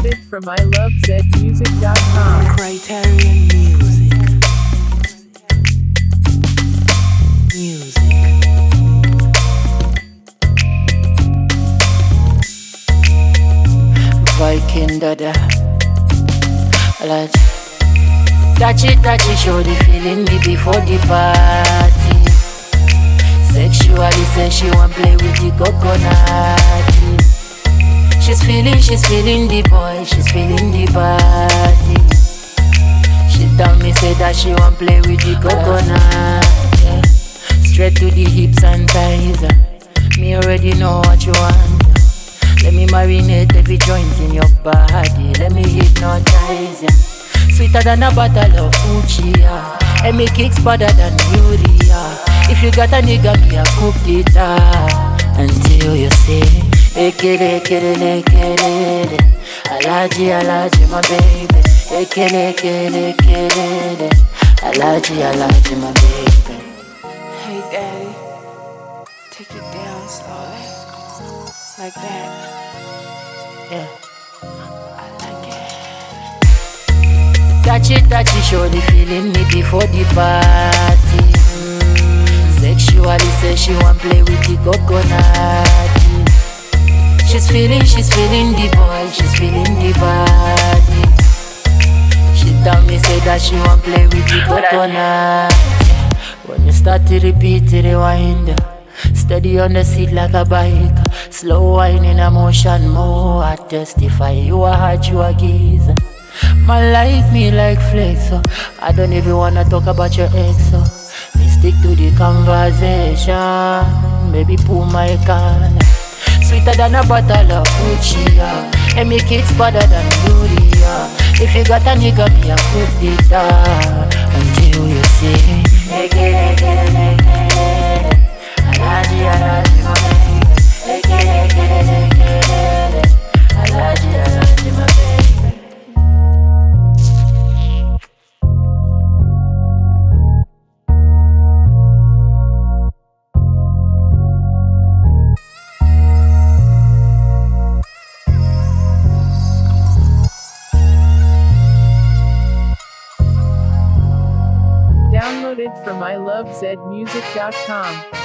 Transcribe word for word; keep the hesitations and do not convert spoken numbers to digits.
Downloaded from I love zed music dot com. Criterion Music. Music. Viking dada. Alright. Touch it, touch it, show the feeling me before the party. Sexually say she want play with the coconut. She's feeling, she's feeling the boy, she's feeling the body. She tell me say that she want play with the coconut, yeah. Straight to the hips and thighs, uh. Me already know what you want. Let me marinate every joint in your body. Let me hypnotize ya. Sweeter than a bottle of Gucci, yeah. And me kicks better than urea. If you got a nigga, me a cook it up until you say ekele, ekele, ekele. Alaji, alaji, my baby. Ekele, ekele, ekele. Alaji, alaji, my baby. Hey daddy, take it down slowly, like that. Yeah. I like it. Touch it, touch it, show the feeling me before the party. mm. Sexually say she want play with the coconut. She's feeling, she's feeling the boy, she's feeling the body. She tell me say that she want play with the coconut. When you start to repeat it, rewind. Steady on the seat like a bike. Slow wine in a motion, more I testify. You a hot, you a geezer. Man like me like flex, so I don't even wanna talk about your ex, so me stick to the conversation. Baby, pull my can. Sweeter than a bottle of Gucci, yeah. And make it better than urea. If you got a nigga, me a cook it up until you say ekele, ekele, ekele. Alaji, alaji, my baby. Ekele, ekele, ekele. Alaji, alaji, my baby. Downloaded from I love zed music dot com.